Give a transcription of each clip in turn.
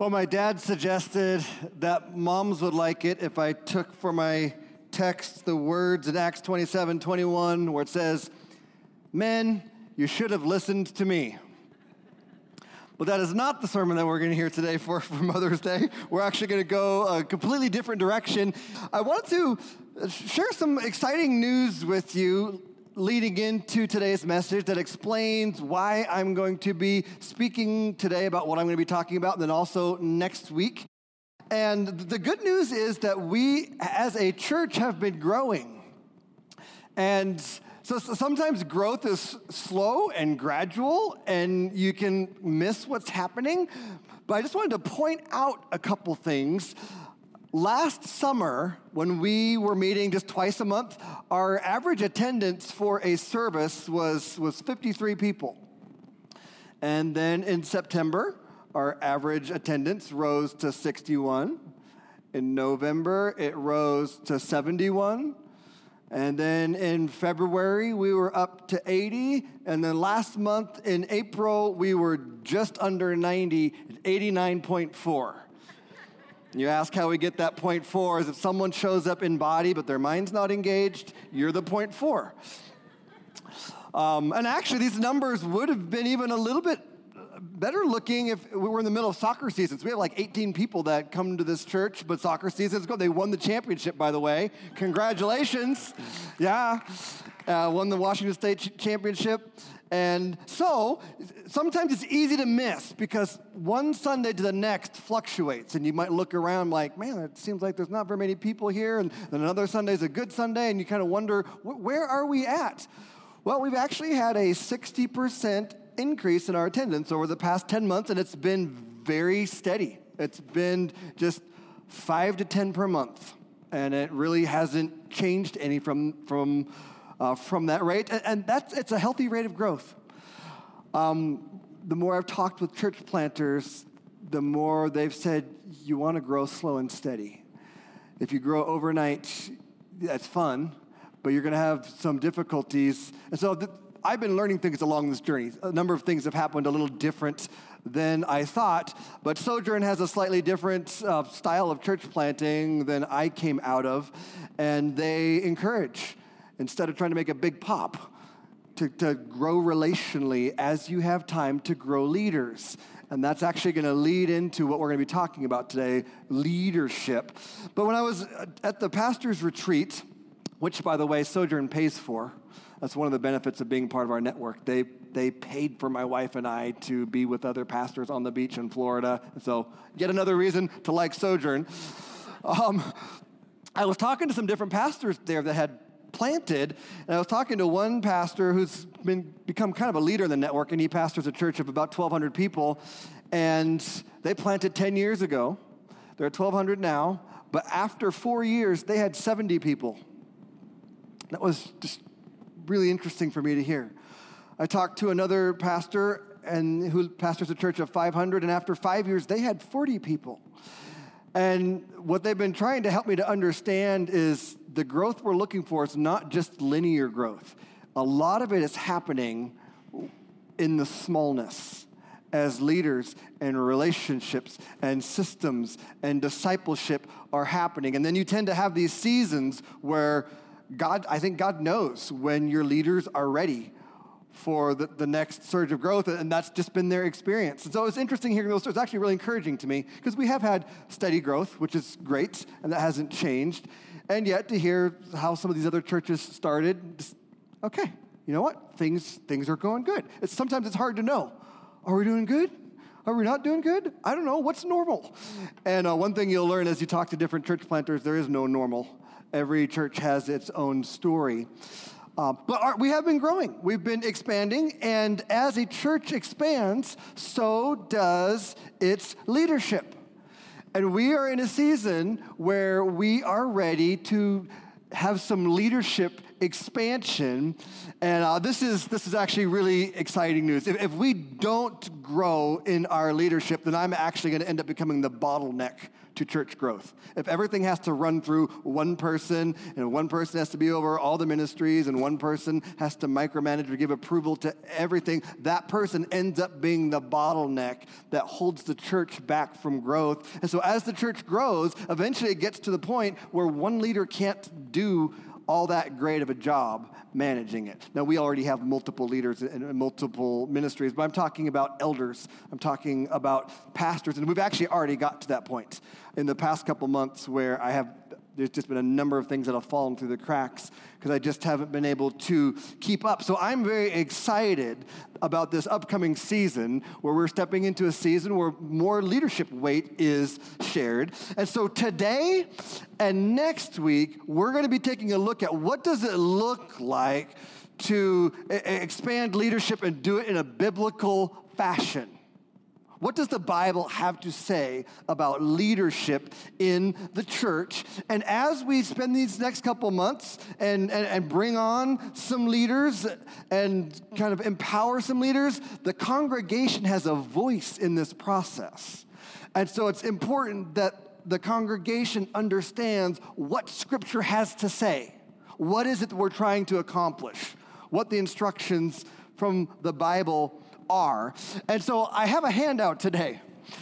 Well, my dad suggested that moms would like it if I took for my text the words in Acts 27:21 where it says, "Men, you should have listened to me." But that is not the sermon that we're going to hear today for Mother's Day. We're actually going to go a completely different direction. I want to share some exciting news with you leading into today's message that explains why I'm going to be speaking today about what I'm going to be talking about, and then also next week. And the good news is that we, as a church, have been growing. And so sometimes growth is slow and gradual, and you can miss what's happening. But I just wanted to point out a couple things. Last summer, when we were meeting just twice a month, our average attendance for a service was 53 people. And then in September, our average attendance rose to 61. In November, it rose to 71. And then in February, we were up to 80. And then last month in April, we were just under 90, 89.4. You ask how we get that 0.4 is if someone shows up in body, but their mind's not engaged, you're the 0.4. And actually, these numbers would have been even a little bit better looking if we were in the middle of soccer seasons. We have like 18 people that come to this church, but soccer seasons go. They won the championship, by the way. Congratulations. Yeah. Won the Washington State championship. And so sometimes it's easy to miss because one Sunday to the next fluctuates. And you might look around like, man, it seems like there's not very many people here. And then another Sunday is a good Sunday. And you kind of wonder, where are we at? Well, we've actually had a 60% increase in our attendance over the past 10 months. And it's been very steady. It's been just 5 to 10 per month. And it really hasn't changed any from that rate, and it's a healthy rate of growth. The more I've talked with church planters, the more they've said, you want to grow slow and steady. If you grow overnight, that's fun, but you're going to have some difficulties. And so I've been learning things along this journey. A number of things have happened a little different than I thought, but Sojourn has a slightly different style of church planting than I came out of, and they encourage, instead of trying to make a big pop, to grow relationally as you have time to grow leaders. And that's actually going to lead into what we're going to be talking about today, leadership. But when I was at the pastor's retreat, which, by the way, Sojourn pays for, that's one of the benefits of being part of our network. They paid for my wife and I to be with other pastors on the beach in Florida. So yet another reason to like Sojourn. I was talking to some different pastors there that had planted, and I was talking to one pastor who's become kind of a leader in the network, and he pastors a church of about 1,200 people, and they planted 10 years ago. They're at 1,200 now, but after 4 years, they had 70 people. That was just really interesting for me to hear. I talked to another pastor who pastors a church of 500, and after 5 years, they had 40 people. And what they've been trying to help me to understand is the growth we're looking for is not just linear growth. A lot of it is happening in the smallness as leaders and relationships and systems and discipleship are happening. And then you tend to have these seasons where I think God knows when your leaders are ready for the next surge of growth, and that's just been their experience. And so it's interesting hearing those stories. It's actually really encouraging to me because we have had steady growth, which is great, and that hasn't changed. And yet to hear how some of these other churches started, just, okay, you know what? Things are going good. Sometimes it's hard to know. Are we doing good? Are we not doing good? I don't know. What's normal? And one thing you'll learn as you talk to different church planters, there is no normal. Every church has its own story. But we have been growing. We've been expanding. And as a church expands, so does its leadership. And we are in a season where we are ready to have some leadership expansion. And this is actually really exciting news. If we don't grow in our leadership, then I'm actually going to end up becoming the bottleneck to church growth. If everything has to run through one person, and one person has to be over all the ministries, and one person has to micromanage or give approval to everything, that person ends up being the bottleneck that holds the church back from growth. And so as the church grows, eventually it gets to the point where one leader can't do all that great of a job managing it. Now, we already have multiple leaders and multiple ministries, but I'm talking about elders. I'm talking about pastors, and we've actually already got to that point in the past couple months where there's just been a number of things that have fallen through the cracks because I just haven't been able to keep up. So I'm very excited about this upcoming season where we're stepping into a season where more leadership weight is shared. And so today and next week, we're going to be taking a look at what does it look like to expand leadership and do it in a biblical fashion. What does the Bible have to say about leadership in the church? And as we spend these next couple months and bring on some leaders and kind of empower some leaders, the congregation has a voice in this process. And so it's important that the congregation understands what Scripture has to say. What is it that we're trying to accomplish? What the instructions from the Bible are. And so I have a handout today,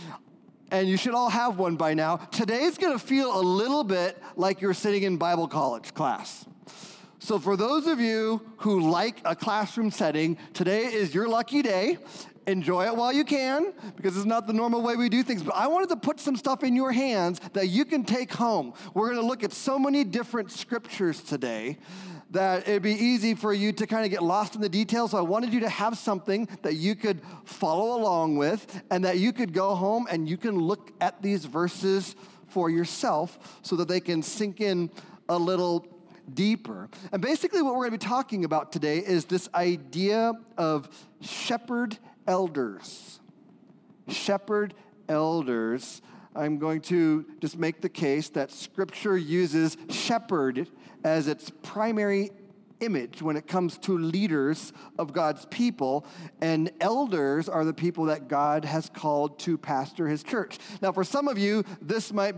and you should all have one by now. Today's going to feel a little bit like you're sitting in Bible college class. So for those of you who like a classroom setting, today is your lucky day. Enjoy it while you can, because it's not the normal way we do things. But I wanted to put some stuff in your hands that you can take home. We're going to look at so many different scriptures today that it'd be easy for you to kind of get lost in the details. So I wanted you to have something that you could follow along with and that you could go home and you can look at these verses for yourself so that they can sink in a little deeper. And basically what we're going to be talking about today is this idea of shepherd elders. Shepherd elders. I'm going to just make the case that Scripture uses shepherd as its primary image when it comes to leaders of God's people, and elders are the people that God has called to pastor his church. Now, for some of you, this might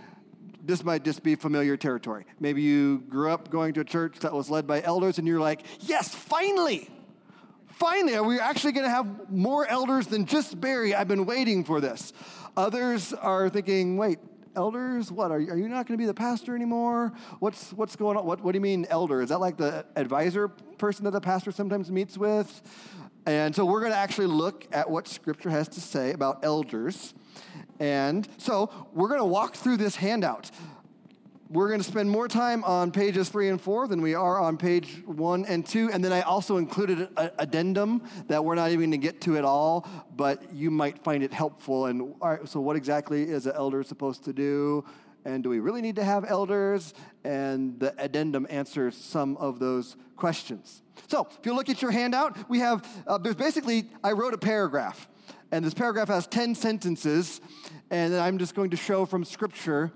just be familiar territory. Maybe you grew up going to a church that was led by elders, and you're like, yes, finally, are we actually going to have more elders than just Barry? I've been waiting for this. Others are thinking, wait, elders? What, are you not going to be the pastor anymore? What's going on? What do you mean elder? Is that like the advisor person that the pastor sometimes meets with? And so we're going to actually look at what Scripture has to say about elders. And so we're going to walk through this handout. We're going to spend more time on pages 3 and 4 than we are on page 1 and 2. And then I also included an addendum that we're not even going to get to at all, but you might find it helpful. And all right, so what exactly is an elder supposed to do? And do we really need to have elders? And the addendum answers some of those questions. So if you look at your handout, we have, I wrote a paragraph. And this paragraph has 10 sentences. And then I'm just going to show from Scripture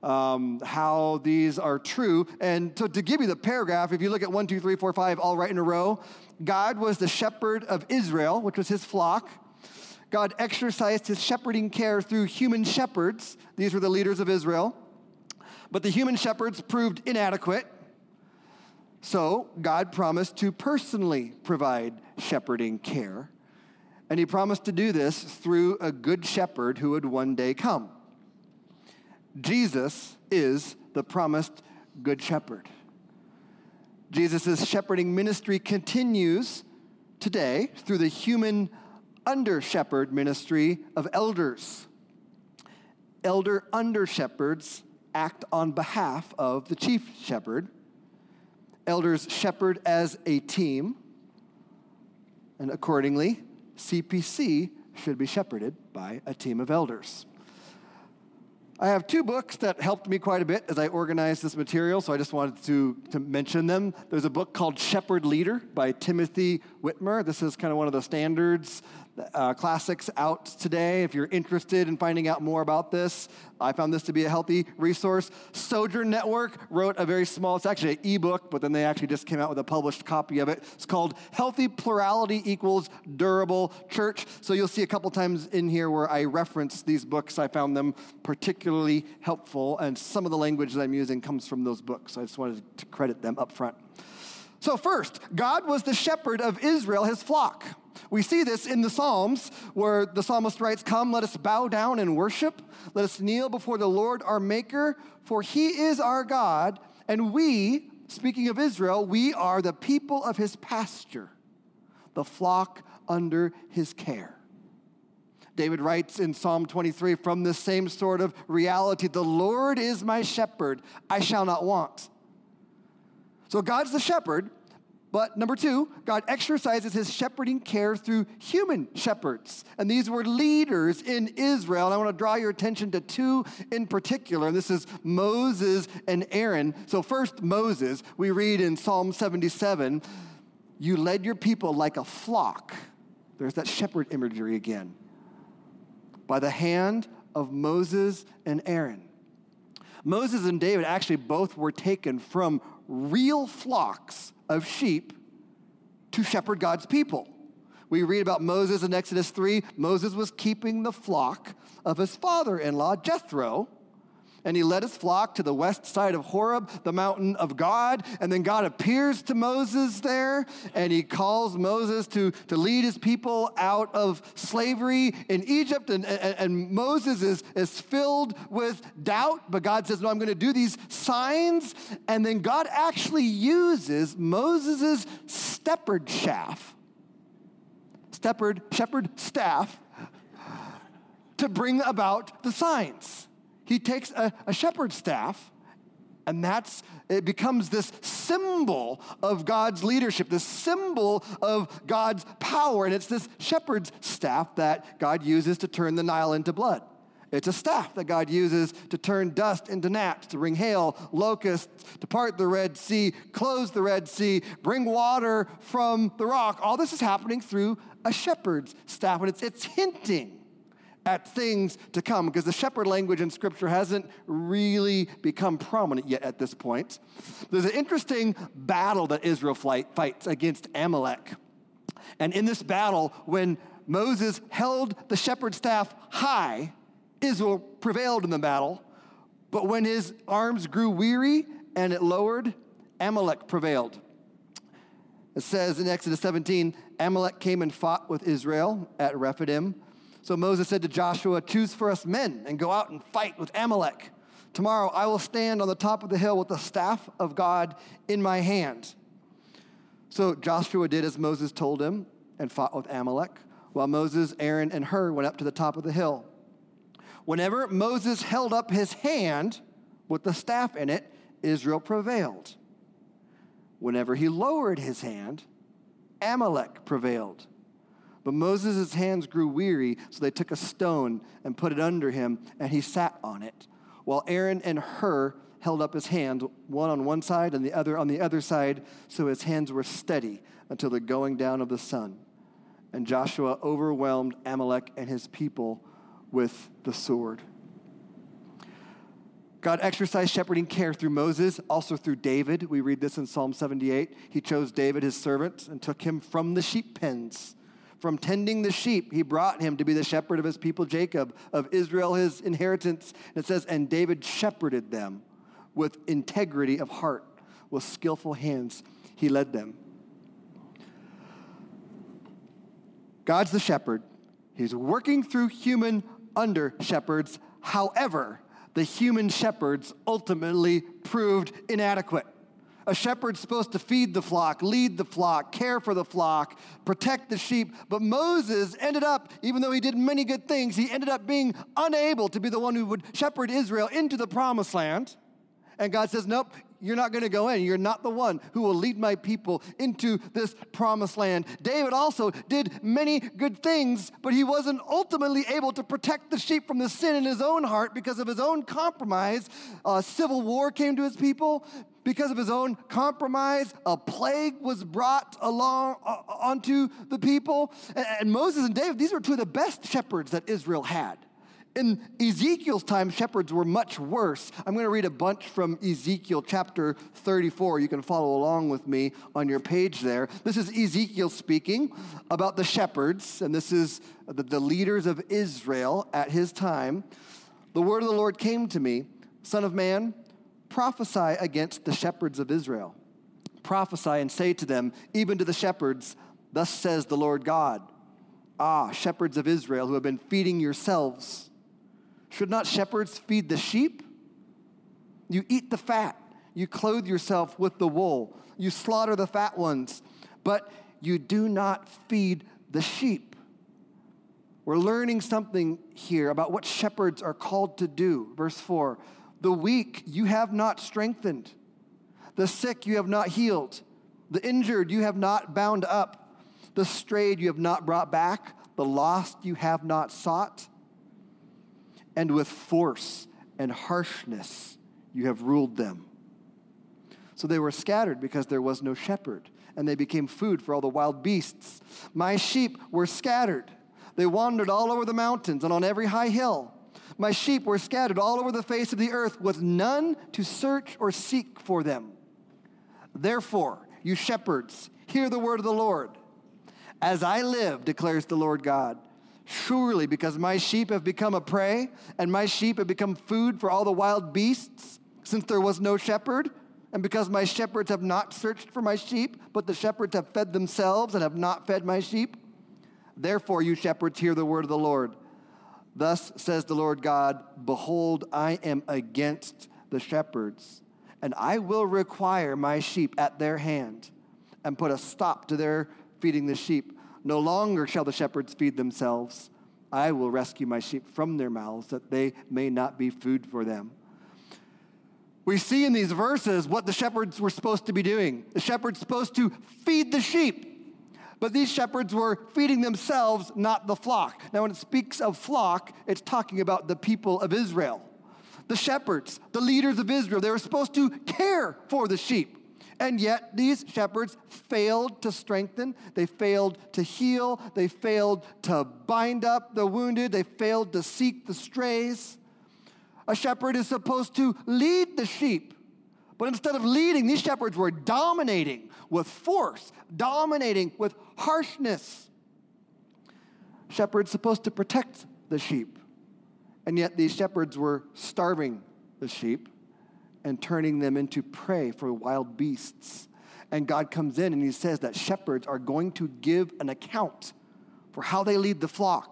how these are true. And so to give you the paragraph, if you look at 1, 2, 3, 4, 5, all right in a row, God was the shepherd of Israel, which was his flock. God exercised his shepherding care through human shepherds. These were the leaders of Israel. But the human shepherds proved inadequate. So God promised to personally provide shepherding care. And he promised to do this through a good shepherd who would one day come. Jesus is the promised good shepherd. Jesus' shepherding ministry continues today through the human under-shepherd ministry of elders. Elder under-shepherds act on behalf of the chief shepherd. Elders shepherd as a team, and accordingly, CPC should be shepherded by a team of elders. I have 2 books that helped me quite a bit as I organized this material, so I just wanted to mention them. There's a book called Shepherd Leader by Timothy Whitmer. This is kind of one of the standards classics out today. If you're interested in finding out more about this, I found this to be a healthy resource. Sojourn Network wrote a very small, it's actually an ebook, but then they actually just came out with a published copy of it. It's called Healthy Plurality Equals Durable Church. So you'll see a couple times in here where I reference these books. I found them particularly helpful, and some of the language that I'm using comes from those books. So I just wanted to credit them up front. So first, God was the shepherd of Israel, his flock. We see this in the Psalms where the psalmist writes, "Come, let us bow down and worship. Let us kneel before the Lord our Maker, for he is our God, and we," speaking of Israel, "we are the people of his pasture, the flock under his care." David writes in Psalm 23 from this same sort of reality, "The Lord is my shepherd, I shall not want." So God's the shepherd. But number two, God exercises his shepherding care through human shepherds. And these were leaders in Israel. And I want to draw your attention to two in particular. And this is Moses and Aaron. So first, Moses, we read in Psalm 77, "You led your people like a flock." There's that shepherd imagery again. "By the hand of Moses and Aaron." Moses and David actually both were taken from real flocks of sheep to shepherd God's people. We read about Moses in Exodus 3. Moses was keeping the flock of his father-in-law, Jethro, and he led his flock to the west side of Horeb, the mountain of God, and then God appears to Moses there, and he calls Moses to lead his people out of slavery in Egypt, and Moses is filled with doubt, but God says, "No, I'm going to do these signs," and then God actually uses Moses' shepherd staff to bring about the signs. He takes a shepherd's staff, and it becomes this symbol of God's leadership, this symbol of God's power, and it's this shepherd's staff that God uses to turn the Nile into blood. It's a staff that God uses to turn dust into gnats, to bring hail, locusts, to part the Red Sea, close the Red Sea, bring water from the rock. All this is happening through a shepherd's staff, and it's hinting at things to come, because the shepherd language in Scripture hasn't really become prominent yet at this point. There's an interesting battle that Israel fights against Amalek. And in this battle, when Moses held the shepherd's staff high, Israel prevailed in the battle. But when his arms grew weary and it lowered, Amalek prevailed. It says in Exodus 17, Amalek came and fought with Israel at Rephidim. So Moses said to Joshua, "Choose for us men and go out and fight with Amalek. Tomorrow I will stand on the top of the hill with the staff of God in my hand." So Joshua did as Moses told him and fought with Amalek, while Moses, Aaron, and Hur went up to the top of the hill. Whenever Moses held up his hand with the staff in it, Israel prevailed. Whenever he lowered his hand, Amalek prevailed. But Moses' hands grew weary, so they took a stone and put it under him, and he sat on it, while Aaron and Hur held up his hand, one on one side and the other on the other side, so his hands were steady until the going down of the sun. And Joshua overwhelmed Amalek and his people with the sword. God exercised shepherding care through Moses, also through David. We read this in Psalm 78. He chose David, his servant, and took him from the sheep pens. From tending the sheep, he brought him to be the shepherd of his people Jacob, of Israel his inheritance. And it says, and David shepherded them with integrity of heart, with skillful hands he led them. God's the shepherd. He's working through human under-shepherds. However, the human shepherds ultimately proved inadequate. A shepherd's supposed to feed the flock, lead the flock, care for the flock, protect the sheep. But Moses ended up, even though he did many good things, he ended up being unable to be the one who would shepherd Israel into the promised land. And God says, nope, you're not going to go in. You're not the one who will lead my people into this promised land. David also did many good things, but he wasn't ultimately able to protect the sheep from the sin in his own heart because of his own compromise. Civil war came to his people. because of his own compromise, a plague was brought along onto the people. And Moses and David, these were two of the best shepherds that Israel had. In Ezekiel's time, shepherds were much worse. I'm going to read a bunch from Ezekiel chapter 34. You can follow along with me on your page there. This is Ezekiel speaking about the shepherds, and this is the leaders of Israel at his time. The word of the Lord came to me, Son of man, prophesy against the shepherds of Israel. Prophesy and say to them, even to the shepherds, thus says the Lord God. Ah, shepherds of Israel who have been feeding yourselves. Should not shepherds feed the sheep? You eat the fat. You clothe yourself with the wool. You slaughter the fat ones, but you do not feed the sheep. We're learning something here about what shepherds are called to do. Verse 4, the weak you have not strengthened. The sick you have not healed. The injured you have not bound up. The strayed you have not brought back. The lost you have not sought. And with force and harshness you have ruled them. So they were scattered because there was no shepherd, and they became food for all the wild beasts. My sheep were scattered. They wandered all over the mountains and on every high hill. My sheep were scattered all over the face of the earth, with none to search or seek for them. Therefore, you shepherds, hear the word of the Lord. As I live, declares the Lord God, surely because my sheep have become a prey, and my sheep have become food for all the wild beasts, since there was no shepherd, and because my shepherds have not searched for my sheep, but the shepherds have fed themselves and have not fed my sheep. Therefore, you shepherds, hear the word of the Lord. Thus says the Lord God, behold, I am against the shepherds, and I will require my sheep at their hand, and put a stop to their feeding the sheep. No longer shall the shepherds feed themselves. I will rescue my sheep from their mouths, that they may not be food for them. We see in these verses what the shepherds were supposed to be doing. The shepherds supposed to feed the sheep. But these shepherds were feeding themselves, not the flock. Now, when it speaks of flock, it's talking about the people of Israel. The shepherds, the leaders of Israel, they were supposed to care for the sheep. And yet these shepherds failed to strengthen, they failed to heal, they failed to bind up the wounded, they failed to seek the strays. A shepherd is supposed to lead the sheep, but instead of leading, these shepherds were dominating with force, dominating with harshness. Shepherds supposed to protect the sheep, and yet these shepherds were starving the sheep and turning them into prey for wild beasts. And God comes in and he says that shepherds are going to give an account for how they lead the flock.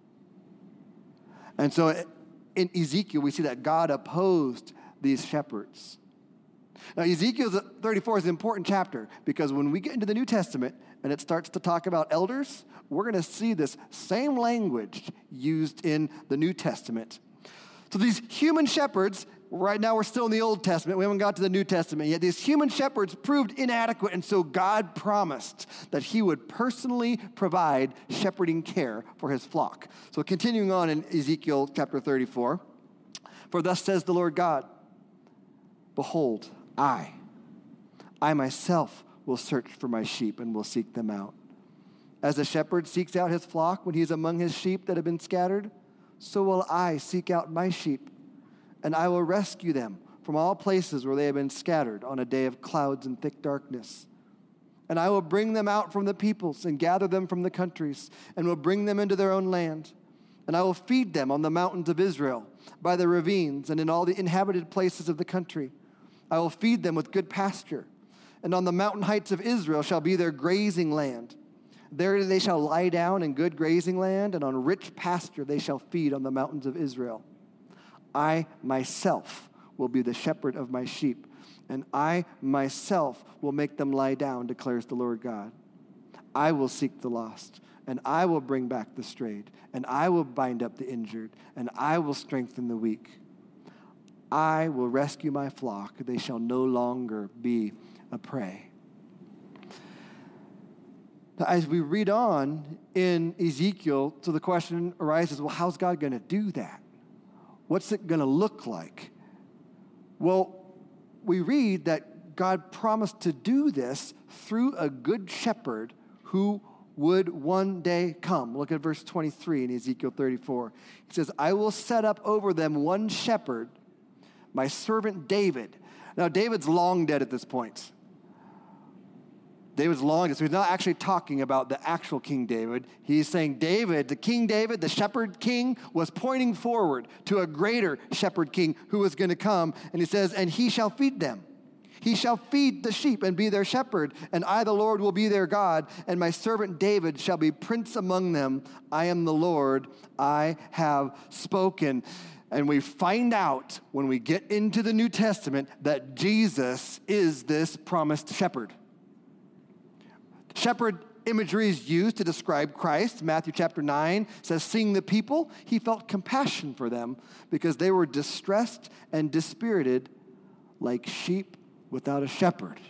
And so in Ezekiel, we see that God opposed these shepherds. Now, Ezekiel 34 is an important chapter because when we get into the New Testament and it starts to talk about elders, we're going to see this same language used in the New Testament. So these human shepherds, right now we're still in the Old Testament. We haven't got to the New Testament yet. These human shepherds proved inadequate, and so God promised that he would personally provide shepherding care for his flock. So continuing on in Ezekiel chapter 34, for thus says the Lord God, behold, I myself will search for my sheep and will seek them out. As a shepherd seeks out his flock when he is among his sheep that have been scattered, so will I seek out my sheep, and I will rescue them from all places where they have been scattered on a day of clouds and thick darkness. And I will bring them out from the peoples and gather them from the countries, and will bring them into their own land. And I will feed them on the mountains of Israel, by the ravines, and in all the inhabited places of the country. I will feed them with good pasture, and on the mountain heights of Israel shall be their grazing land. There they shall lie down in good grazing land, and on rich pasture they shall feed on the mountains of Israel. I myself will be the shepherd of my sheep, and I myself will make them lie down, declares the Lord God. I will seek the lost, and I will bring back the strayed, and I will bind up the injured, and I will strengthen the weak. I will rescue my flock. They shall no longer be a prey. As we read on in Ezekiel, so the question arises, well, how's God going to do that? What's it going to look like? Well, we read that God promised to do this through a good shepherd who would one day come. Look at verse 23 in Ezekiel 34. He says, I will set up over them one shepherd, my servant David. Now, David's long dead at this point. David's long dead, so he's not actually talking about the actual King David. He's saying David, the King David, the shepherd king, was pointing forward to a greater shepherd king who was going to come. And he says, and he shall feed them. He shall feed the sheep and be their shepherd, and I, the Lord, will be their God, and my servant David shall be prince among them. I am the Lord, I have spoken. And we find out when we get into the New Testament that Jesus is this promised shepherd. Shepherd imagery is used to describe Christ. Matthew chapter 9 says, seeing the people, he felt compassion for them because they were distressed and dispirited like sheep without a shepherd.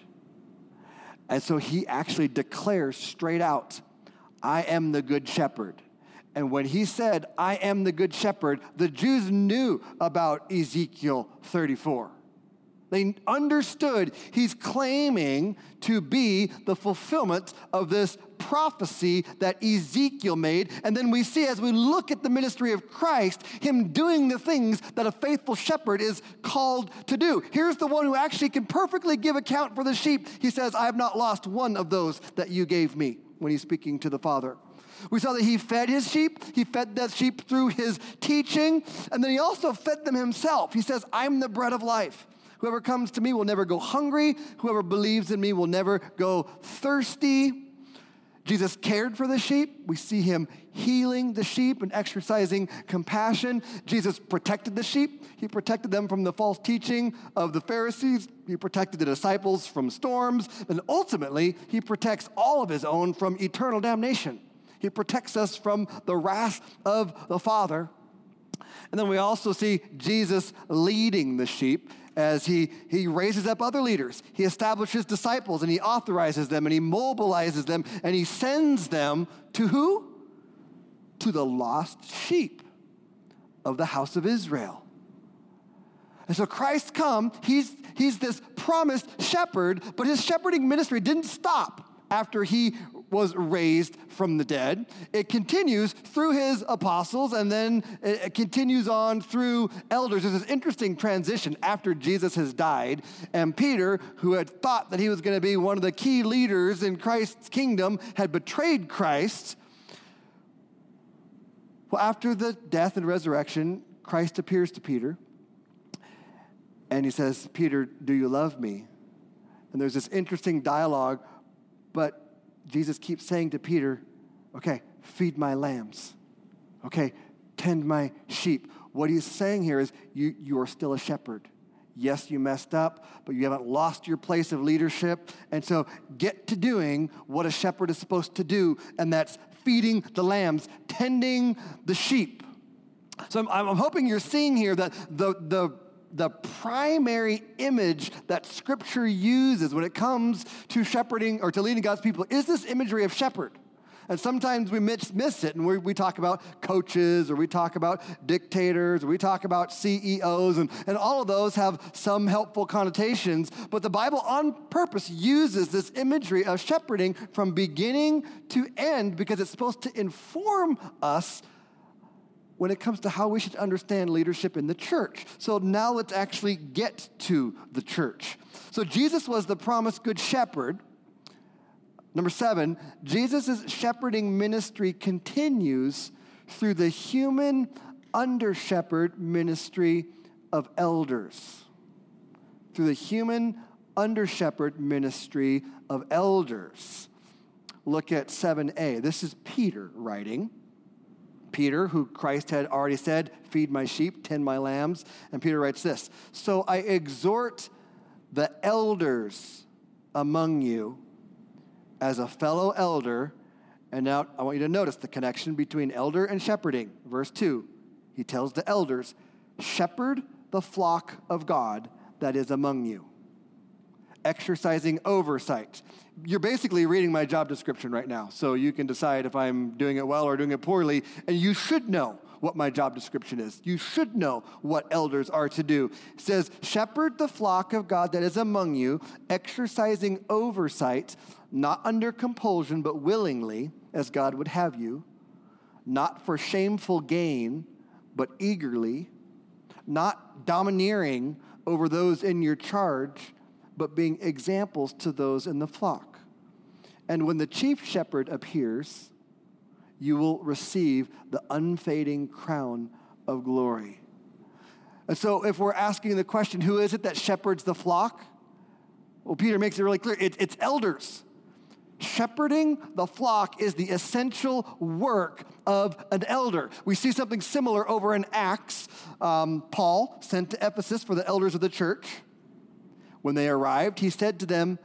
And so he actually declares straight out, I am the good shepherd. And when he said, I am the good shepherd, the Jews knew about Ezekiel 34. They understood he's claiming to be the fulfillment of this prophecy that Ezekiel made. And then we see, as we look at the ministry of Christ, him doing the things that a faithful shepherd is called to do. Here's the one who actually can perfectly give account for the sheep. He says, I have not lost one of those that you gave me, when he's speaking to the Father. We saw that he fed his sheep. He fed the sheep through his teaching. And then he also fed them himself. He says, I'm the bread of life. Whoever comes to me will never go hungry. Whoever believes in me will never go thirsty. Jesus cared for the sheep. We see him healing the sheep and exercising compassion. Jesus protected the sheep. He protected them from the false teaching of the Pharisees. He protected the disciples from storms. And ultimately, he protects all of his own from eternal damnation. He protects us from the wrath of the Father. And then we also see Jesus leading the sheep as he raises up other leaders. He establishes disciples, and he authorizes them, and he mobilizes them, and he sends them to who? To the lost sheep of the house of Israel. And so Christ come, he's this promised shepherd, but his shepherding ministry didn't stop after he was raised from the dead. It continues through his apostles, and then it continues on through elders. There's this interesting transition after Jesus has died, and Peter, who had thought that he was going to be one of the key leaders in Christ's kingdom, had betrayed Christ. Well, after the death and resurrection, Christ appears to Peter, and he says, Peter, do you love me? And there's this interesting dialogue, but Jesus keeps saying to Peter, okay, feed my lambs. Okay, tend my sheep. What he's saying here is you are still a shepherd. Yes, you messed up, but you haven't lost your place of leadership. And so get to doing what a shepherd is supposed to do, and that's feeding the lambs, tending the sheep. So I'm hoping you're seeing here that the primary image that Scripture uses when it comes to shepherding or to leading God's people is this imagery of shepherd. And sometimes we miss it, and we talk about coaches, or we talk about dictators, or we talk about CEOs, and all of those have some helpful connotations. But the Bible on purpose uses this imagery of shepherding from beginning to end because it's supposed to inform us when it comes to how we should understand leadership in the church. So now let's actually get to the church. So Jesus was the promised good shepherd. Number 7, Jesus' shepherding ministry continues through the human under-shepherd ministry of elders. Through the human under-shepherd ministry of elders. Look at 7a. This is Peter writing. Peter, who Christ had already said, feed my sheep, tend my lambs. And Peter writes this, so I exhort the elders among you as a fellow elder. And now I want you to notice the connection between elder and shepherding. Verse 2, he tells the elders, shepherd the flock of God that is among you, exercising oversight. You're basically reading my job description right now, so you can decide if I'm doing it well or doing it poorly, and you should know what my job description is. You should know what elders are to do. It says, shepherd the flock of God that is among you, exercising oversight, not under compulsion, but willingly, as God would have you, not for shameful gain, but eagerly, not domineering over those in your charge, but being examples to those in the flock. And when the chief shepherd appears, you will receive the unfading crown of glory. And so if we're asking the question, who is it that shepherds the flock? Well, Peter makes it really clear. It's elders. Shepherding the flock is the essential work of an elder. We see something similar over in Acts. Paul sent to Ephesus for the elders of the church. When they arrived, he said to them,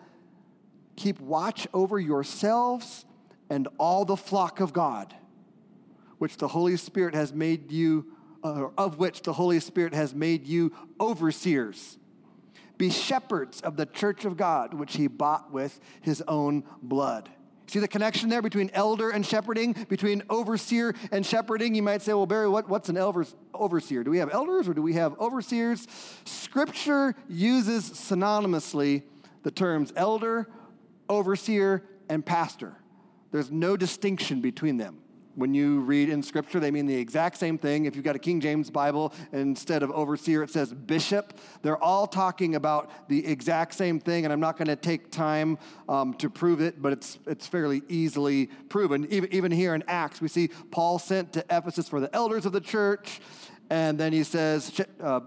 keep watch over yourselves and all the flock of God, which the Holy Spirit has made you, of which the Holy Spirit has made you overseers. Be shepherds of the church of God, which he bought with his own blood. See the connection there between elder and shepherding, between overseer and shepherding? You might say, well, Barry, what's an overseer? Do we have elders or do we have overseers? Scripture uses synonymously the terms elder, overseer, and pastor. There's no distinction between them. When you read in Scripture, they mean the exact same thing. If you've got a King James Bible, instead of overseer, it says bishop. They're all talking about the exact same thing, and I'm not going to take time to prove it, but it's fairly easily proven. Even here in Acts, we see Paul sent to Ephesus for the elders of the church, and then he says,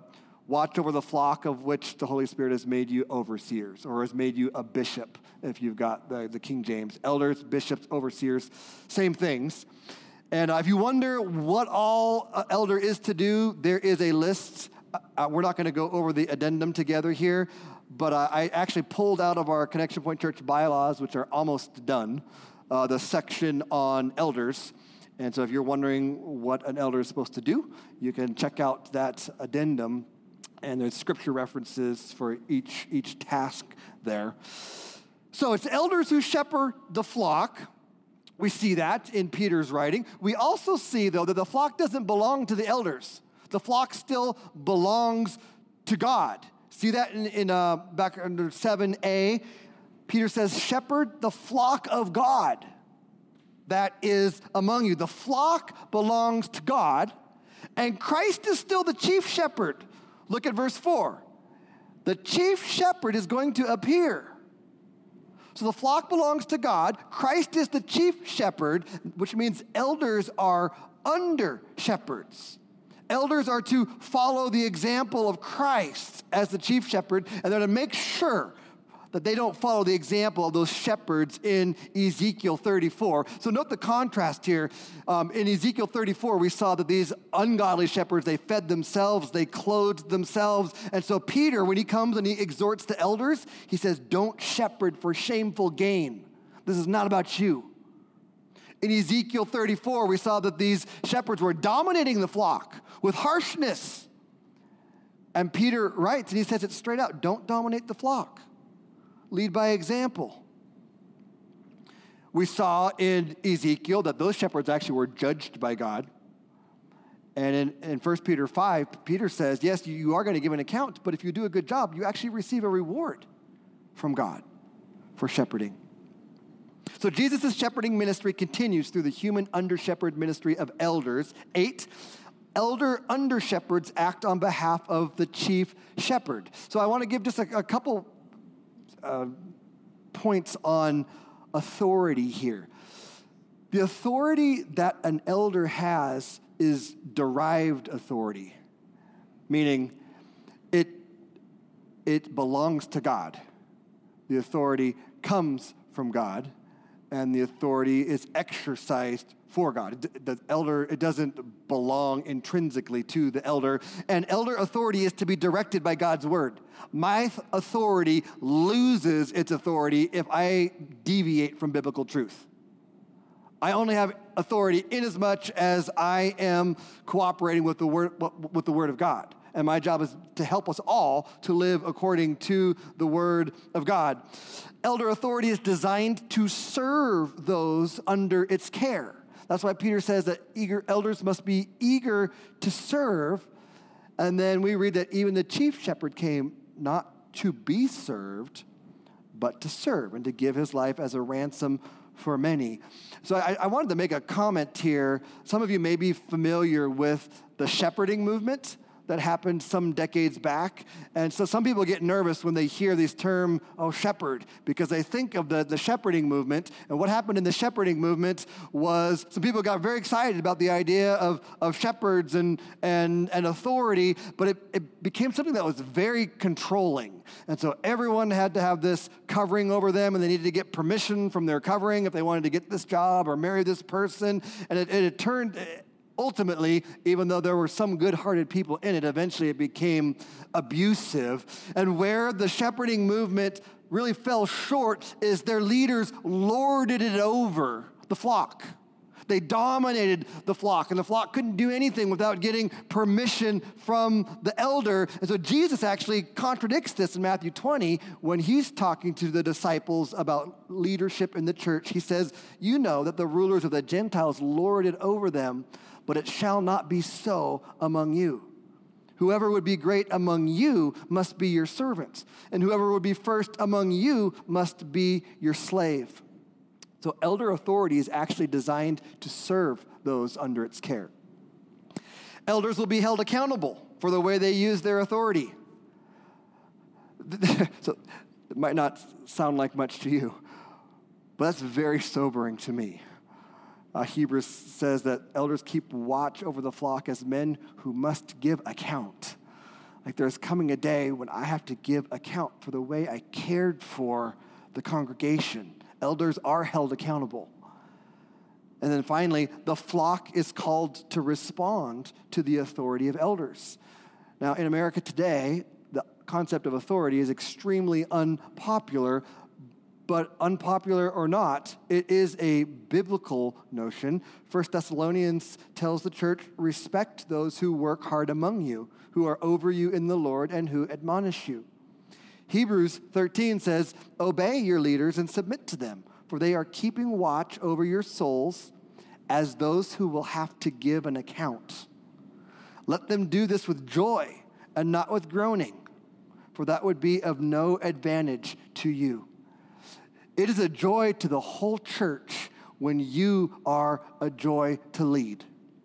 watch over the flock of which the Holy Spirit has made you overseers, or has made you a bishop, if you've got the King James. Elders, bishops, overseers, same things. And if you wonder what all elder is to do, there is a list. We're not going to go over the addendum together here, but I actually pulled out of our Connection Point Church bylaws, which are almost done, the section on elders. And so if you're wondering what an elder is supposed to do, you can check out that addendum. And there's scripture references for each task there. So it's elders who shepherd the flock. We see that in Peter's writing. We also see, though, that the flock doesn't belong to the elders. The flock still belongs to God. See that in back under 7a? Peter says, shepherd the flock of God that is among you. The flock belongs to God, and Christ is still the chief shepherd. Look at verse 4. The chief shepherd is going to appear. So the flock belongs to God. Christ is the chief shepherd, which means elders are under shepherds. Elders are to follow the example of Christ as the chief shepherd, and they're to make sure that they don't follow the example of those shepherds in Ezekiel 34. So note the contrast here. In Ezekiel 34, we saw that these ungodly shepherds, they fed themselves, they clothed themselves. And so Peter, when he comes and he exhorts the elders, he says, don't shepherd for shameful gain. This is not about you. In Ezekiel 34, we saw that these shepherds were dominating the flock with harshness. And Peter writes, and he says it straight out, don't dominate the flock. Lead by example. We saw in Ezekiel that those shepherds actually were judged by God. And in 1 Peter 5, Peter says, yes, you are going to give an account, but if you do a good job, you actually receive a reward from God for shepherding. So Jesus' shepherding ministry continues through the human under-shepherd ministry of elders. 8, elder under-shepherds act on behalf of the chief shepherd. So I want to give just a couple points on authority here. The authority that an elder has is derived authority, meaning it belongs to God. The authority comes from God, and the authority is exercised for God. The elder, it doesn't belong intrinsically to the elder. And elder authority is to be directed by God's word. My authority loses its authority if I deviate from biblical truth. I only have authority inasmuch as I am cooperating with the word of God. And my job is to help us all to live according to the word of God. Elder authority is designed to serve those under its care. That's why Peter says that elders must be eager to serve. And then we read that even the chief shepherd came not to be served, but to serve and to give his life as a ransom for many. So I wanted to make a comment here. Some of you may be familiar with the shepherding movement that happened some decades back. And so some people get nervous when they hear this term, shepherd, because they think of the shepherding movement. And what happened in the shepherding movement was some people got very excited about the idea of shepherds and authority, but it became something that was very controlling. And so everyone had to have this covering over them, and they needed to get permission from their covering if they wanted to get this job or marry this person. And it turned... Ultimately, even though there were some good-hearted people in it, eventually it became abusive. And where the shepherding movement really fell short is their leaders lorded it over the flock. They dominated the flock, and the flock couldn't do anything without getting permission from the elder. And so Jesus actually contradicts this in Matthew 20 when he's talking to the disciples about leadership in the church. He says, "You know that the rulers of the Gentiles lord it over them, but it shall not be so among you. Whoever would be great among you must be your servant, and whoever would be first among you must be your slave." So elder authority is actually designed to serve those under its care. Elders will be held accountable for the way they use their authority. So it might not sound like much to you, but that's very sobering to me. Hebrews says that elders keep watch over the flock as men who must give account. Like there's coming a day when I have to give account for the way I cared for the congregation. Elders are held accountable. And then finally, the flock is called to respond to the authority of elders. Now, in America today, the concept of authority is extremely unpopular, but unpopular or not, it is a biblical notion. 1 Thessalonians tells the church, respect those who work hard among you, who are over you in the Lord and who admonish you. Hebrews 13 says, obey your leaders and submit to them, for they are keeping watch over your souls as those who will have to give an account. Let them do this with joy and not with groaning, for that would be of no advantage to you. It is a joy to the whole church when you are a joy to lead.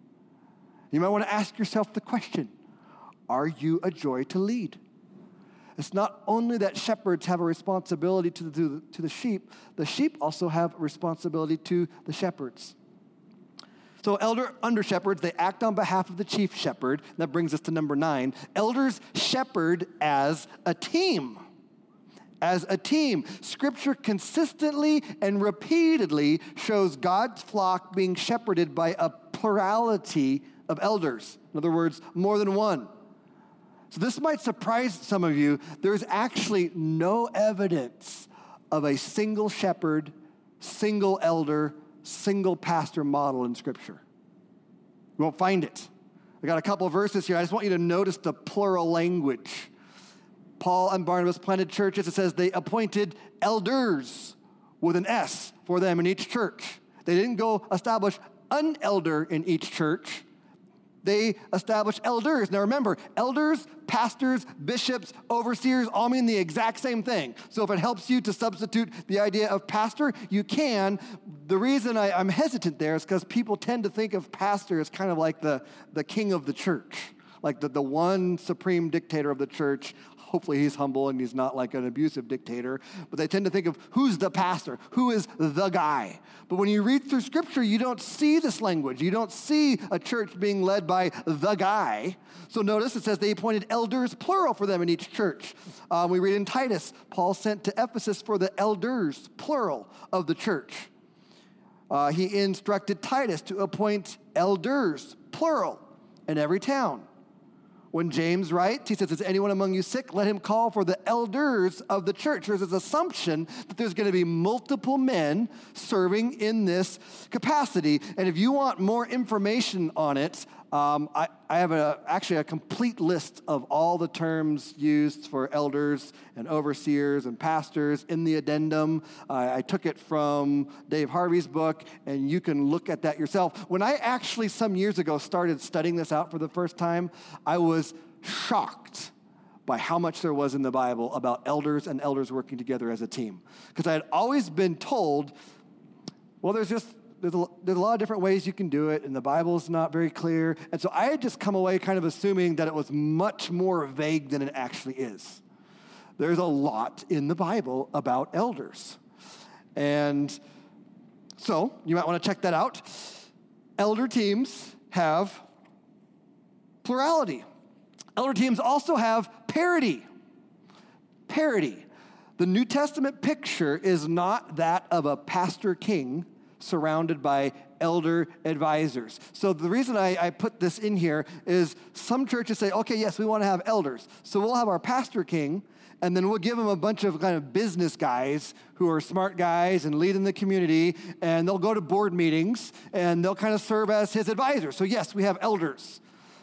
You might want to ask yourself the question, are you a joy to lead? It's not only that shepherds have a responsibility to the sheep also have a responsibility to the shepherds. So under shepherds, they act on behalf of the chief shepherd. That brings us to number 9. Elders shepherd as a team. As a team. Scripture consistently and repeatedly shows God's flock being shepherded by a plurality of elders. In other words, more than one. So this might surprise some of you. There's actually no evidence of a single shepherd, single elder, single pastor model in Scripture. You won't find it. I got a couple of verses here. I just want you to notice the plural language. Paul and Barnabas planted churches. It says they appointed elders with an S for them in each church. They didn't go establish an elder in each church. They established elders. Now remember, elders, pastors, bishops, overseers all mean the exact same thing. So if it helps you to substitute the idea of pastor, you can. The reason I'm hesitant there is because people tend to think of pastor as kind of like the king of the church, like the one supreme dictator of the church. Hopefully he's humble and he's not like an abusive dictator. But they tend to think of who's the pastor, who is the guy. But when you read through Scripture, you don't see this language. You don't see a church being led by the guy. So notice it says they appointed elders, plural, for them in each church. We read in Titus, Paul sent to Ephesus for the elders, plural, of the church. He instructed Titus to appoint elders, plural, in every town. When James writes, he says, is anyone among you sick? Let him call for the elders of the church. There's this assumption that there's going to be multiple men serving in this capacity. And if you want more information on it, I have actually a complete list of all the terms used for elders and overseers and pastors in the addendum. I took it from Dave Harvey's book, and you can look at that yourself. When I actually some years ago started studying this out for the first time, I was shocked by how much there was in the Bible about elders and elders working together as a team. Because I had always been told, well, there's a lot of different ways you can do it, and the Bible's not very clear. And so I had just come away kind of assuming that it was much more vague than it actually is. There's a lot in the Bible about elders. And so you might want to check that out. Elder teams have plurality. Elder teams also have parity. Parity. The New Testament picture is not that of a pastor king surrounded by elder advisors. So the reason I put this in here is some churches say, okay, yes, we want to have elders. So we'll have our pastor king, and then we'll give them a bunch of kind of business guys who are smart guys and lead in the community, and they'll go to board meetings, and they'll kind of serve as his advisors. So yes, we have elders.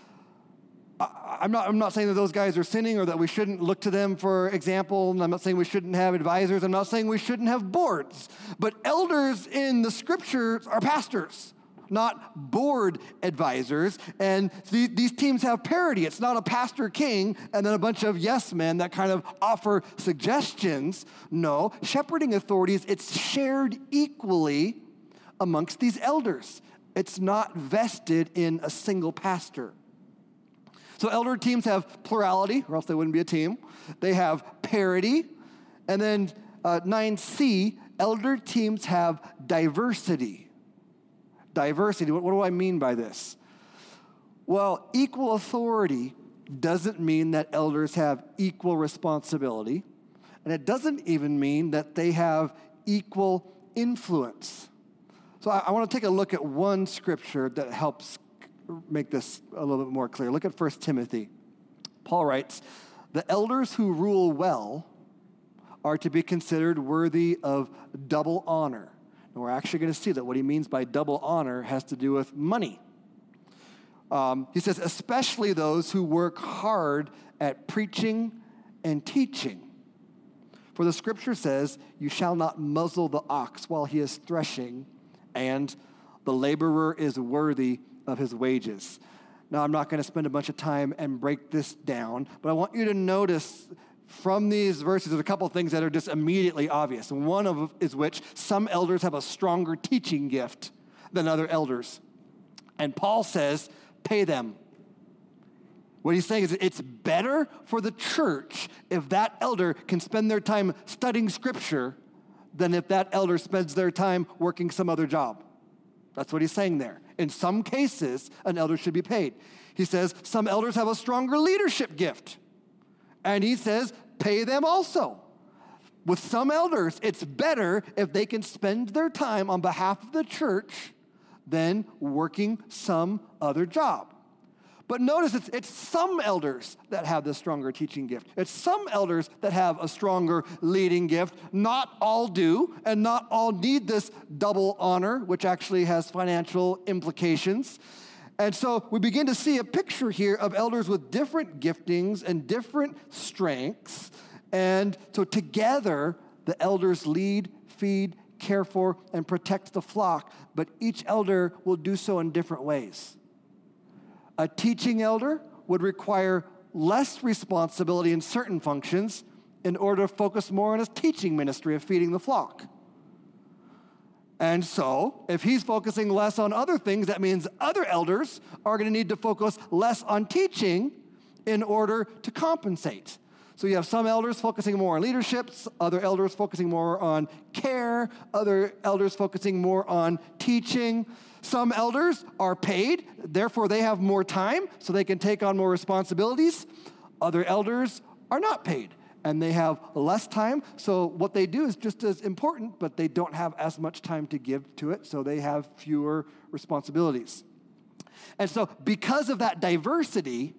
I'm not saying that those guys are sinning or that we shouldn't look to them for example. And I'm not saying we shouldn't have advisors. I'm not saying we shouldn't have boards. But elders in the scriptures are pastors, not board advisors. And these teams have parity. It's not a pastor king and then a bunch of yes men that kind of offer suggestions. No, shepherding authorities, it's shared equally amongst these elders. It's not vested in a single pastor. So elder teams have plurality, or else they wouldn't be a team. They have parity. And then 9C, elder teams have diversity. Diversity, what do I mean by this? Well, equal authority doesn't mean that elders have equal responsibility. And it doesn't even mean that they have equal influence. So I want to take a look at one scripture that helps make this a little bit more clear. Look at 1 Timothy. Paul writes, the elders who rule well are to be considered worthy of double honor. And we're actually going to see that what he means by double honor has to do with money. He says, especially those who work hard at preaching and teaching. For the scripture says, you shall not muzzle the ox while he is threshing, and the laborer is worthy of his wages. Now, I'm not going to spend a bunch of time and break this down, but I want you to notice from these verses, there's a couple of things that are just immediately obvious. And one of is which some elders have a stronger teaching gift than other elders. And Paul says, pay them. What he's saying is it's better for the church if that elder can spend their time studying scripture than if that elder spends their time working some other job. That's what he's saying there. In some cases, an elder should be paid. He says some elders have a stronger leadership gift. And he says, pay them also. With some elders, it's better if they can spend their time on behalf of the church than working some other job. But notice it's some elders that have the stronger teaching gift. It's some elders that have a stronger leading gift. Not all do, and not all need this double honor, which actually has financial implications. And so we begin to see a picture here of elders with different giftings and different strengths. And so together, the elders lead, feed, care for, and protect the flock. But each elder will do so in different ways. A teaching elder would require less responsibility in certain functions in order to focus more on his teaching ministry of feeding the flock. And so, if he's focusing less on other things, that means other elders are going to need to focus less on teaching in order to compensate. So you have some elders focusing more on leadership, other elders focusing more on care, other elders focusing more on teaching. Some elders are paid, therefore they have more time, so they can take on more responsibilities. Other elders are not paid, and they have less time, so what they do is just as important, but they don't have as much time to give to it, so they have fewer responsibilities. And so because of that diversity,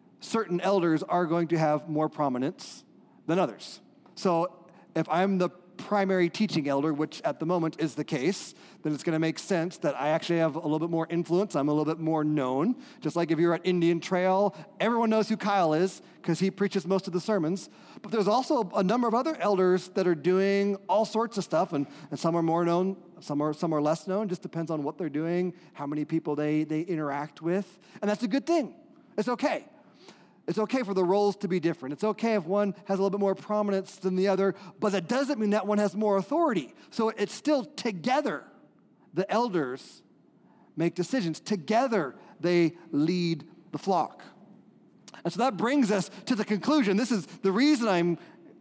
certain elders are going to have more prominence than others. So if I'm the primary teaching elder, which at the moment is the case, then it's going to make sense that I actually have a little bit more influence. I'm a little bit more known. Just like if you're at Indian Trail, everyone knows who Kyle is because he preaches most of the sermons. But there's also a number of other elders that are doing all sorts of stuff, and some are more known, some are less known. Just depends on what they're doing, how many people they interact with, and that's a good thing. It's okay. It's okay for the roles to be different. It's okay if one has a little bit more prominence than the other, but that doesn't mean that one has more authority. So it's still together. The elders make decisions. Together, they lead the flock. And so that brings us to the conclusion. This is the reason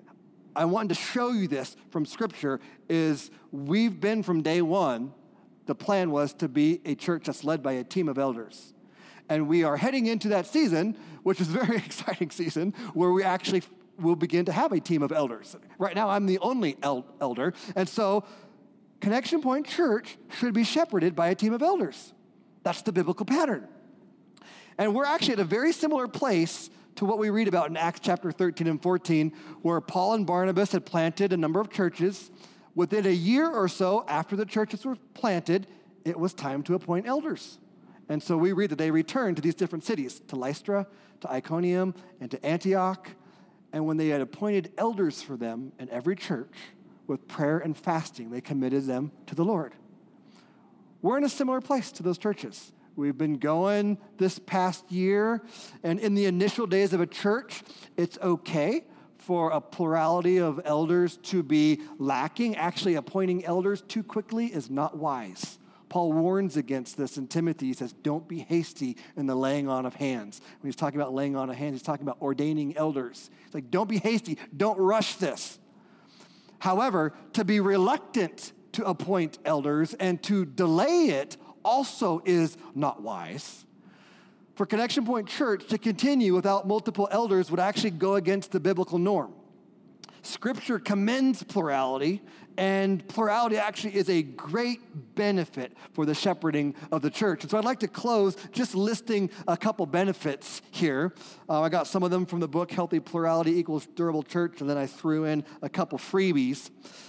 I wanted to show you this from Scripture is we've been from day one, the plan was to be a church that's led by a team of elders. And we are heading into that season, which is a very exciting season, where we actually will begin to have a team of elders. Right now, I'm the only elder. And so Connection Point Church should be shepherded by a team of elders. That's the biblical pattern. And we're actually at a very similar place to what we read about in Acts chapter 13 and 14, where Paul and Barnabas had planted a number of churches. Within a year or so after the churches were planted, it was time to appoint elders. And so we read that they returned to these different cities, to Lystra, to Iconium, and to Antioch. And when they had appointed elders for them in every church, with prayer and fasting, they committed them to the Lord. We're in a similar place to those churches. We've been going this past year, and in the initial days of a church, it's okay for a plurality of elders to be lacking. Actually, appointing elders too quickly is not wise. Paul warns against this in Timothy. He says, don't be hasty in the laying on of hands. When he's talking about laying on of hands, he's talking about ordaining elders. It's like, don't be hasty. Don't rush this. However, to be reluctant to appoint elders and to delay it also is not wise. For Connection Point Church to continue without multiple elders would actually go against the biblical norm. Scripture commends plurality, and plurality actually is a great benefit for the shepherding of the church. And so I'd like to close just listing a couple benefits here. I got some of them from the book, Healthy Plurality Equals Durable Church, and then I threw in a couple freebies.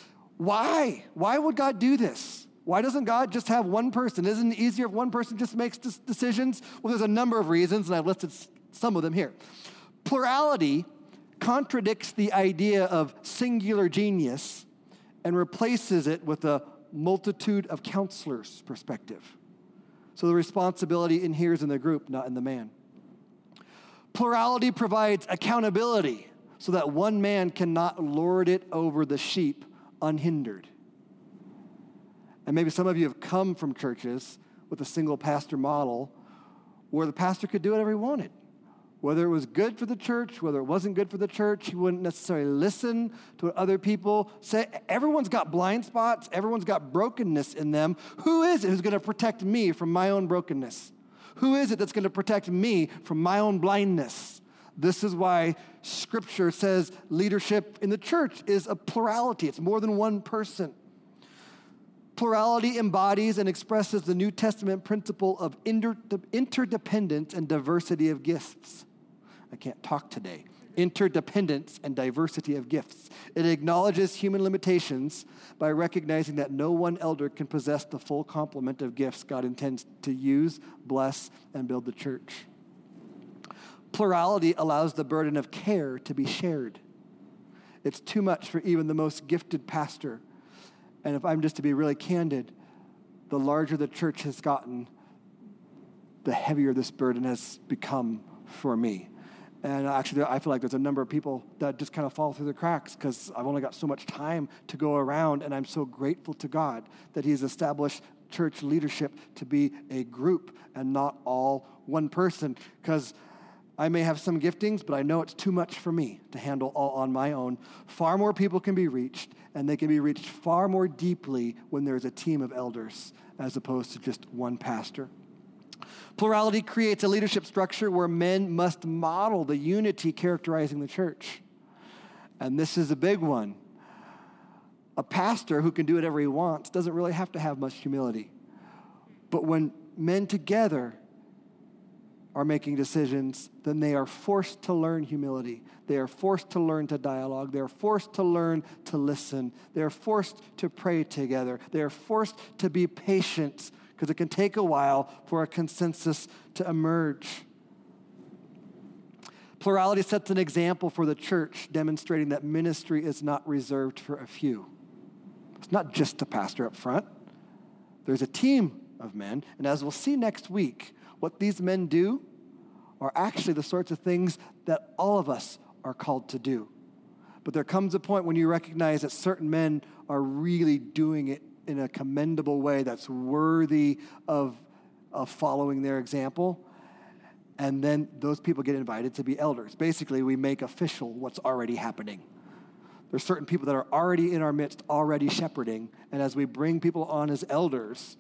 Why? Why would God do this? Why doesn't God just have one person? Isn't it easier if one person just makes decisions? Well, there's a number of reasons, and I've listed some of them here. Plurality contradicts the idea of singular genius and replaces it with a multitude of counselors perspective. So the responsibility inheres in the group, not in the man. Plurality provides accountability so that one man cannot lord it over the sheep unhindered. And maybe some of you have come from churches with a single pastor model where the pastor could do whatever he wanted. Whether it was good for the church, whether it wasn't good for the church, he wouldn't necessarily listen to what other people say. Everyone's got blind spots. Everyone's got brokenness in them. Who is it who's going to protect me from my own brokenness? Who is it that's going to protect me from my own blindness? This is why Scripture says leadership in the church is a plurality. It's more than one person. Plurality embodies and expresses the New Testament principle of interdependence and diversity of gifts. I can't talk today. Interdependence and diversity of gifts. It acknowledges human limitations by recognizing that no one elder can possess the full complement of gifts God intends to use, bless, and build the church. Plurality allows the burden of care to be shared. It's too much for even the most gifted pastor. And if I'm just to be really candid, the larger the church has gotten, the heavier this burden has become for me. And actually, I feel like there's a number of people that just kind of fall through the cracks because I've only got so much time to go around, and I'm so grateful to God that He's established church leadership to be a group and not all one person, because I may have some giftings, but I know it's too much for me to handle all on my own. Far more people can be reached, and they can be reached far more deeply when there's a team of elders as opposed to just one pastor. Plurality creates a leadership structure where men must model the unity characterizing the church. And this is a big one. A pastor who can do whatever he wants doesn't really have to have much humility. But when men together are making decisions, then they are forced to learn humility. They are forced to learn to dialogue. They are forced to learn to listen. They are forced to pray together. They are forced to be patient because it can take a while for a consensus to emerge. Plurality sets an example for the church, demonstrating that ministry is not reserved for a few. It's not just the pastor up front. There's a team of men, and as we'll see next week, what these men do are actually the sorts of things that all of us are called to do. But there comes a point when you recognize that certain men are really doing it in a commendable way that's worthy of following their example. And then those people get invited to be elders. Basically, we make official what's already happening. There's certain people that are already in our midst, already shepherding. And as we bring people on as elders,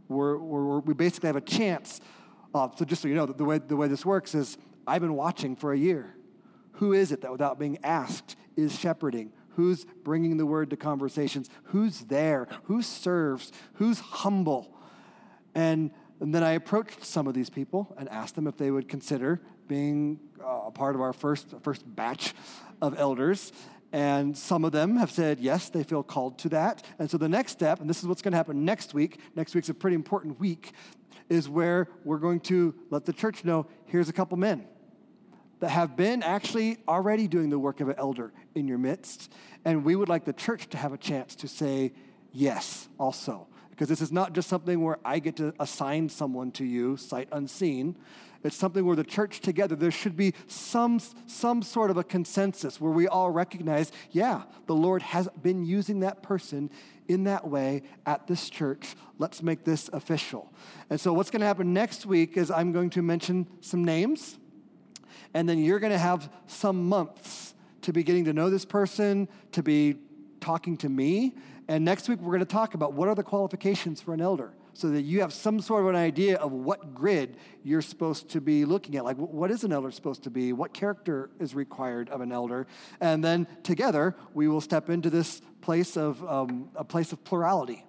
we basically have a chance. So just so you know, the way this works is I've been watching for a year. Who is it that without being asked is shepherding? Who's bringing the word to conversations? Who's there? Who serves? Who's humble? And then I approached some of these people and asked them if they would consider being a part of our first batch of elders. And some of them have said, yes, they feel called to that. And so the next step, and this is what's going to happen next week's a pretty important week, is where we're going to let the church know, here's a couple men that have been actually already doing the work of an elder in your midst. And we would like the church to have a chance to say yes also. Because this is not just something where I get to assign someone to you, sight unseen. It's something where the church together, there should be some sort of a consensus where we all recognize, yeah, the Lord has been using that person in that way at this church. Let's make this official. And so what's going to happen next week is I'm going to mention some names, and then you're going to have some months to be getting to know this person, to be talking to me. And next week, we're going to talk about what are the qualifications for an elder so that you have some sort of an idea of what grid you're supposed to be looking at. Like, what is an elder supposed to be? What character is required of an elder? And then together, we will step into this place of a place of plurality.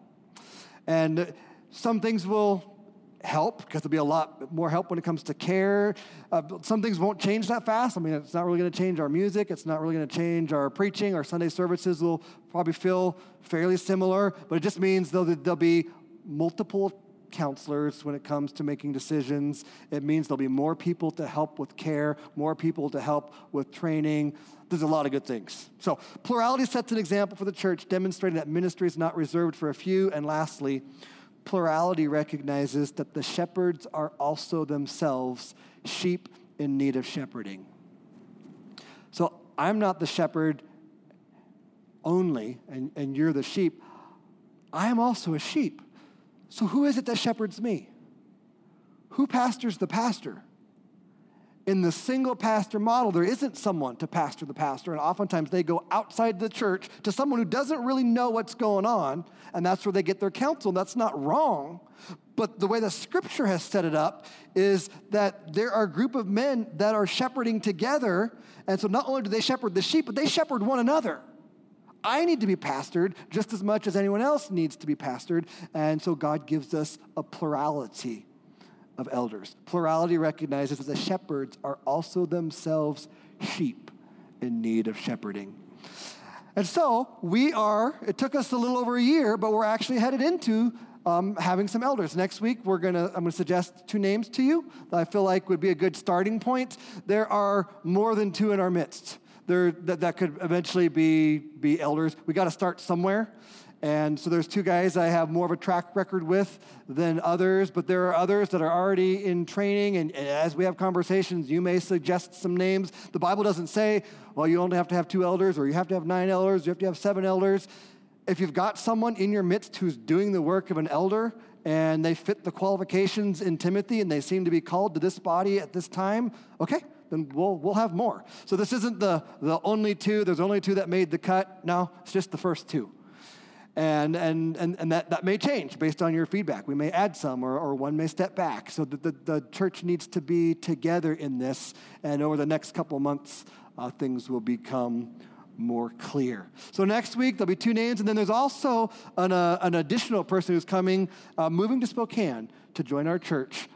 And some things will help because there'll be a lot more help when it comes to care. Some things won't change that fast. I mean, it's not really going to change our music. It's not really going to change our preaching. Our Sunday services will probably feel fairly similar, but it just means though that there'll be multiple counselors when it comes to making decisions. It means there'll be more people to help with care, more people to help with training. There's a lot of good things. So plurality sets an example for the church, demonstrating that ministry is not reserved for a few. And lastly, plurality recognizes that the shepherds are also themselves sheep in need of shepherding. So I'm not the shepherd only, and you're the sheep. I am also a sheep. So who is it that shepherds me? Who pastors the pastor? In the single pastor model, there isn't someone to pastor the pastor, and oftentimes they go outside the church to someone who doesn't really know what's going on, and that's where they get their counsel. That's not wrong, but the way the Scripture has set it up is that there are a group of men that are shepherding together, and so not only do they shepherd the sheep, but they shepherd one another. I need to be pastored just as much as anyone else needs to be pastored, and so God gives us a plurality of elders. Plurality recognizes that the shepherds are also themselves sheep in need of shepherding. And so it took us a little over a year, but we're actually headed into having some elders. Next week, I'm going to suggest 2 names to you that I feel like would be a good starting point. There are more than 2 in our midst that could eventually be elders. We got to start somewhere. And so there's 2 guys I have more of a track record with than others, but there are others that are already in training, and as we have conversations, you may suggest some names. The Bible doesn't say, well, you only have to have 2 elders, or you have to have 9 elders, you have to have 7 elders. If you've got someone in your midst who's doing the work of an elder, and they fit the qualifications in Timothy, and they seem to be called to this body at this time, okay, then we'll have more. So this isn't the only 2, there's only 2 that made the cut. No, it's just the first 2. And that may change based on your feedback. We may add some, or one may step back. So the church needs to be together in this, and over the next couple of months, things will become more clear. So next week, there'll be 2 names, and then there's also an additional person who's coming, moving to Spokane to join our church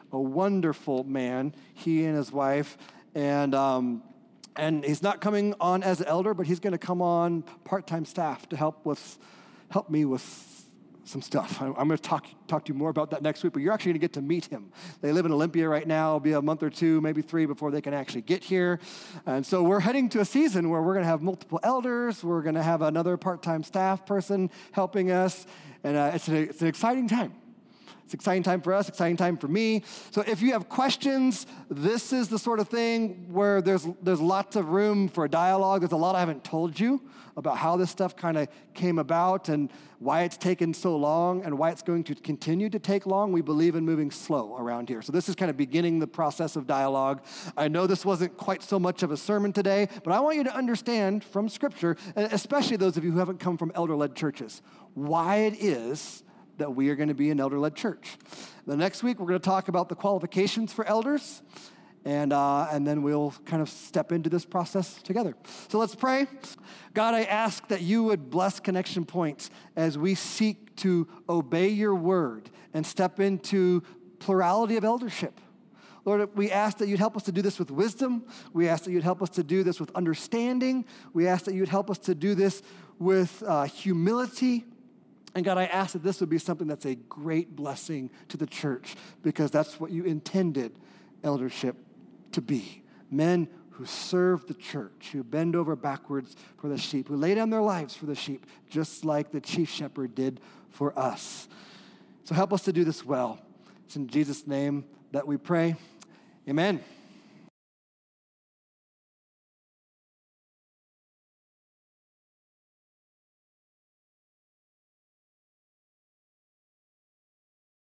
a wonderful man, he and his wife, and he's not coming on as an elder, but he's going to come on part-time staff to help me with some stuff. I'm going to talk to you more about that next week, but you're actually going to get to meet him. They live in Olympia right now. It'll be a month or two, maybe 3 before they can actually get here. And so we're heading to a season where we're going to have multiple elders. We're going to have another part-time staff person helping us. And it's an exciting time. It's an exciting time for us, exciting time for me. So if you have questions, this is the sort of thing where there's lots of room for a dialogue. There's a lot I haven't told you about how this stuff kind of came about and why it's taken so long and why it's going to continue to take long. We believe in moving slow around here. So this is kind of beginning the process of dialogue. I know this wasn't quite so much of a sermon today, but I want you to understand from Scripture, especially those of you who haven't come from elder-led churches, why it is that we are going to be an elder-led church. The next week, we're going to talk about the qualifications for elders, and then we'll kind of step into this process together. So let's pray. God, I ask that you would bless Connection Point as we seek to obey your word and step into plurality of eldership. Lord, we ask that you'd help us to do this with wisdom. We ask that you'd help us to do this with understanding. We ask that you'd help us to do this with humility. And God, I ask that this would be something that's a great blessing to the church because that's what you intended eldership to be. Men who serve the church, who bend over backwards for the sheep, who lay down their lives for the sheep, just like the chief shepherd did for us. So help us to do this well. It's in Jesus' name that we pray. Amen.